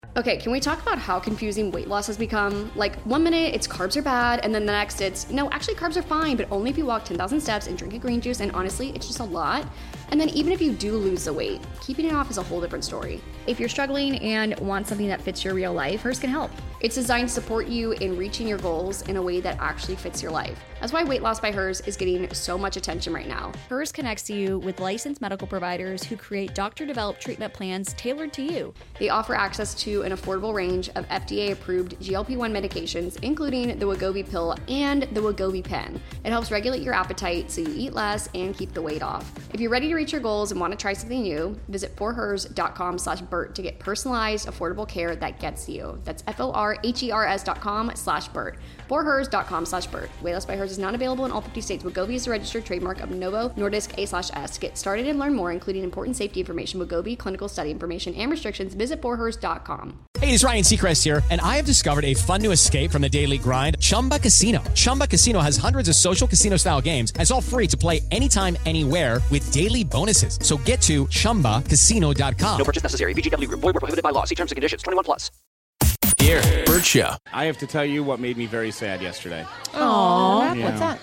Okay, can we talk about how confusing weight loss has become? Like, 1 minute it's carbs are bad, and then the next it's, no, actually carbs are fine, but only if you walk 10,000 steps and drink a green juice, and honestly, it's just a lot. And then even if you do lose the weight, keeping it off is a whole different story. If you're struggling and want something that fits your real life, Hers can help. It's designed to support you in reaching your goals in a way that actually fits your life. That's why Weight Loss by Hers is getting so much attention right now. Hers connects you with licensed medical providers who create doctor-developed treatment plans tailored to you. They offer access to an affordable range of FDA-approved GLP-1 medications, including the Wegovy pill and the Wegovy pen. It helps regulate your appetite so you eat less and keep the weight off. If you're ready to reach your goals and want to try something new, visit forhers.com/Bert to get personalized, affordable care that gets you. That's forhers.com/Bert. forhers.com/Bert. Weight Loss by Hers is not available in all 50 states. Wegovy is a registered trademark of Novo Nordisk A/S. To get started and learn more, including important safety information, Wegovy clinical study information, and restrictions, visit forhers.com. Hey, it's Ryan Seacrest here, and I have discovered a fun new escape from the daily grind, Chumba Casino. Chumba Casino has hundreds of social casino-style games, and it's all free to play anytime, anywhere with daily bonuses. So get to ChumbaCasino.com. No purchase necessary. VGW Group. Void where prohibited by law. See terms and conditions. 21+. Here, Bert Show. I have to tell you what made me very sad yesterday. Aww. Yeah. What's that?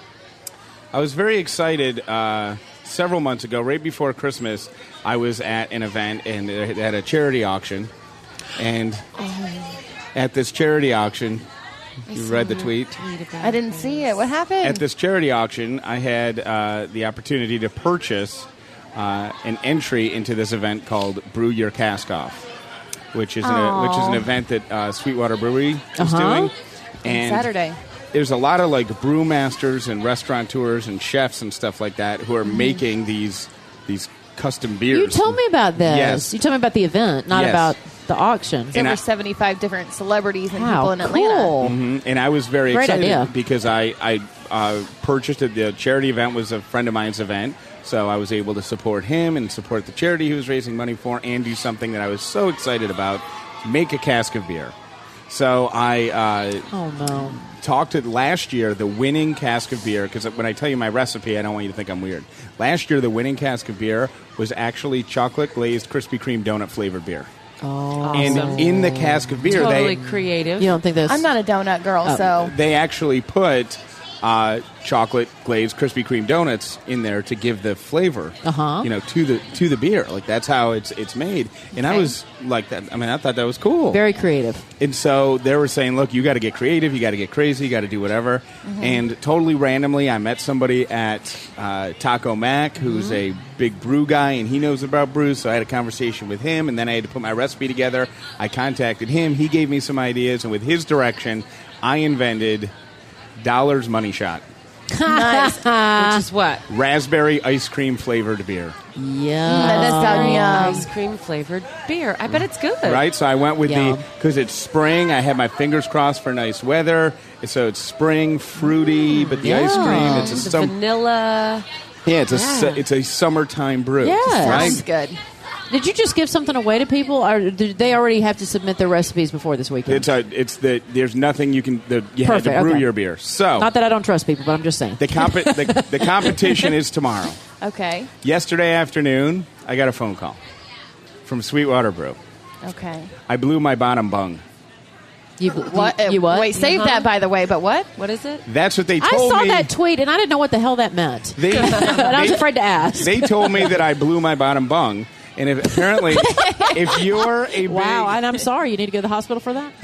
I was very excited several months ago, right before Christmas. I was at an event and they had a charity auction. And at this charity auction, you read the tweet? I didn't see it. What happened? At this charity auction, I had the opportunity to purchase an entry into this event called Brew Your Cask Off, which is an event that Sweetwater Brewery is doing. And Saturday. There's a lot of like brewmasters and restaurateurs and chefs and stuff like that who are making these custom beers. You told me about this. Yes. You told me about the event, not about the auction. There were 75 different celebrities and people in cool. Atlanta. And I was very Great excited idea. because I purchased it. The charity event was a friend of mine's event, so I was able to support him and support the charity he was raising money for and do something that I was so excited about, make a cask of beer. So I talked to last year, the winning cask of beer, because when I tell you my recipe, I don't want you to think I'm weird. Last year, the winning cask of beer was actually chocolate glazed Krispy Kreme donut flavored beer. Oh, and in the cask of beer, totally creative. You don't think this? I'm not a donut girl, so they actually put chocolate glazed Krispy Kreme donuts in there to give the flavor, to the beer. Like that's how it's made. And I was like that. I mean, I thought that was cool. Very creative. And so they were saying, look, you got to get creative, you got to get crazy, you got to do whatever. And totally randomly, I met somebody at Taco Mac who's a big brew guy, and he knows about brews. So I had a conversation with him, and then I had to put my recipe together. I contacted him. He gave me some ideas, and with his direction, I invented Dollar's Money Shot. nice. Which is what? Raspberry ice cream flavored beer. Yeah. That sounds yum. Ice cream flavored beer. I bet it's good. Right? So I went with Yum. because it's spring. I had my fingers crossed for nice weather. So it's spring, fruity, but the ice cream, it's a The vanilla. Yeah, it's a summertime brew. Yes. Right? Sounds good. Did you just give something away to people, or did they already have to submit their recipes before this weekend? There's nothing you can. You had to brew your beer. So not that I don't trust people, but I'm just saying. The competition is tomorrow. Okay. Yesterday afternoon, I got a phone call from Sweetwater Brew. Okay. I blew my bottom bung. You what? Wait, save that, by the way, but what? What is it? That's what they I told me. saw that tweet, and I didn't know what the hell that meant. But I was afraid to ask. They told me that I blew my bottom bung. And apparently, if you're a big... Wow, and I'm sorry. You need to go to the hospital for that?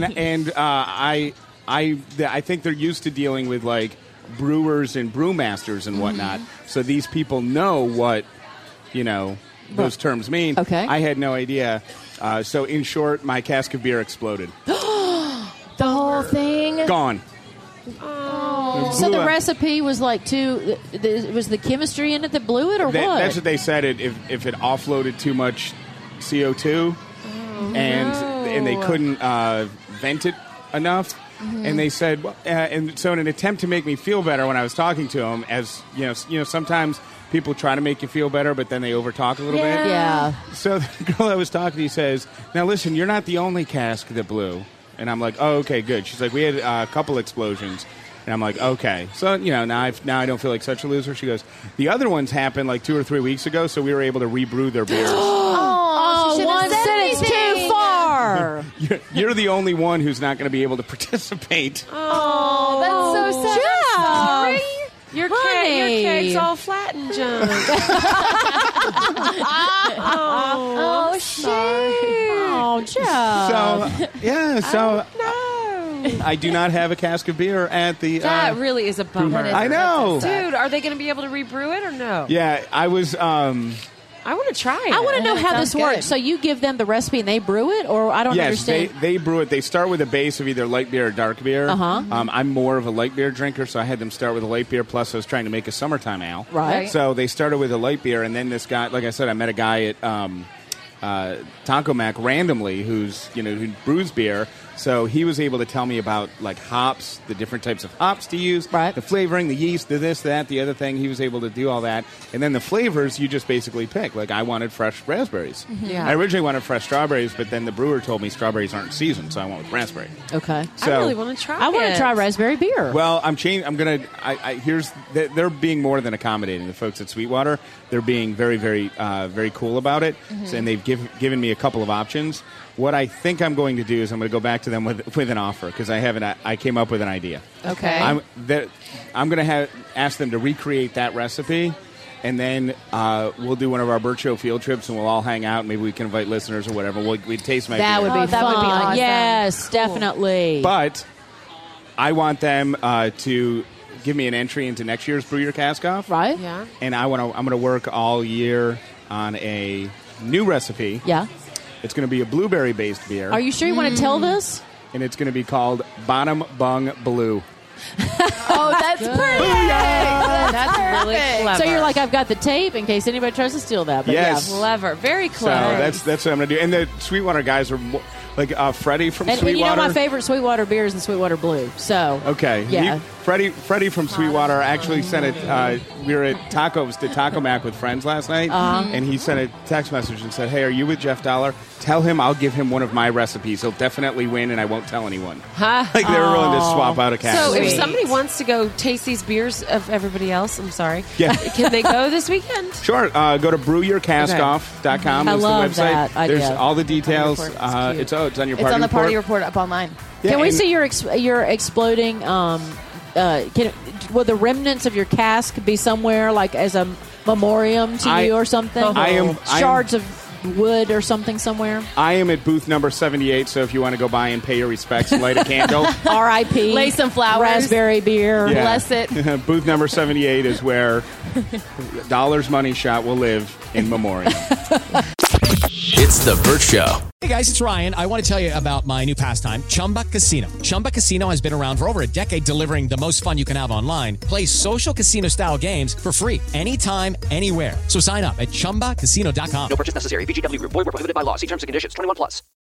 I think they're used to dealing with, like, brewers and brewmasters and whatnot. So these people know what, those terms mean. Okay. I had no idea. So, in short, my cask of beer exploded. The whole thing? Gone. So the recipe was like was the chemistry in it that blew it, or what? That's what they said. If it offloaded too much CO2, and they couldn't vent it enough, and they said, and so in an attempt to make me feel better when I was talking to them, as sometimes people try to make you feel better, but then they overtalk a little bit. Yeah. So the girl I was talking to says, "Now listen, you're not the only cask that blew." And I'm like, "Oh, okay, good." She's like, "We had a couple explosions." And I'm like, okay. So, now I don't feel like such a loser. She goes, the other ones happened like 2 or 3 weeks ago, so we were able to rebrew their beers. Oh, one sentence too far. you're the only one who's not going to be able to participate. Oh, that's so sad. I'm sorry. Your cake's all flat and junk. Oh, shit. Oh, Jeff. So yeah, so I do not have a cask of beer at the. That really is a bummer. I know, Dude, are they going to be able to rebrew it or no? Yeah, I was. I want to try it. I want to know how this sounds works. good. So you give them the recipe and they brew it, or I don't Yes, understand. they brew it. They start with a base of either light beer or dark beer. Uh-huh. I'm more of a light beer drinker, so I had them start with a light beer. Plus, I was trying to make a summertime ale. Right. So they started with a light beer, and then this guy, like I said, I met a guy at Taco Mac randomly who brews beer. So he was able to tell me about like hops, the different types of hops to use, Right. the flavoring, the yeast, the this, that, the other thing. He was able to do all that. And then the flavors, you just basically pick. Like I wanted fresh raspberries. Yeah. I originally wanted fresh strawberries, but then the brewer told me strawberries aren't seasoned, so I went with raspberry. Okay. So, I really want to try it. I want to try raspberry beer. well, I'm changing. I'm gonna. They're being more than accommodating. The folks at Sweetwater, they're being very, very, very cool about it, so, and they've given me a couple of options. What I think I'm going to do is I'm going to go back to them with an offer because I came up with an idea. Okay. I'm going to ask them to recreate that recipe, and then we'll do one of our Burt Show field trips, and we'll all hang out. Maybe we can invite listeners or whatever. We taste my that beer. would be that fun. would be awesome. Yes, definitely. But I want them to give me an entry into next year's Brew Your Cask Off. Right? Yeah. And I'm going to work all year on a new recipe. Yeah. It's going to be a blueberry-based beer, Are you sure you want to tell this? and it's going to be called Bottom Bung Blue. Oh, that's perfect. That's really perfect. clever. So you're like, I've got the tape in case anybody tries to steal that. But Yes. Clever. Very So clever. that's what I'm going to do. And the Sweetwater guys are like Freddie from And Sweetwater. you know my favorite Sweetwater beer is the Sweetwater Blue. So Okay. Yeah. Freddie from Sweetwater actually sent it. We were at Taco Mac with friends last night, and he sent a text message and said, "Hey, are you with Jeff Dollar? Tell him I'll give him one of my recipes. He'll definitely win, and I won't tell anyone." Like they were willing to swap out a cask. So if Sweet. somebody wants to go taste these beers of everybody else, I'm sorry. Yeah. Can they go this weekend? Sure. Go to brewyourcaskoff.com. I is the love website. that idea. There's all the details. Party report. It's It's on your It's party on the report. party report up online. Yeah, can we and- see your exploding? Will the remnants of your cask be somewhere like as a memoriam to you or something? I am- shards of wood or something somewhere. I am at booth number 78, so if you want to go by and pay your respects and light a candle. R.I.P. Lay some flowers. raspberry beer. Yeah. Bless it. Booth number 78 is where Dollar's Money Shot will live in memoriam. It's the Burt Show. Hey guys, it's Ryan. I want to tell you about my new pastime, Chumba Casino. Chumba Casino has been around for over a decade, delivering the most fun you can have online. Play social casino-style games for free anytime, anywhere. So sign up at ChumbaCasino.com. No purchase necessary. VGW Group. Void where prohibited by law. See terms and conditions. 21+.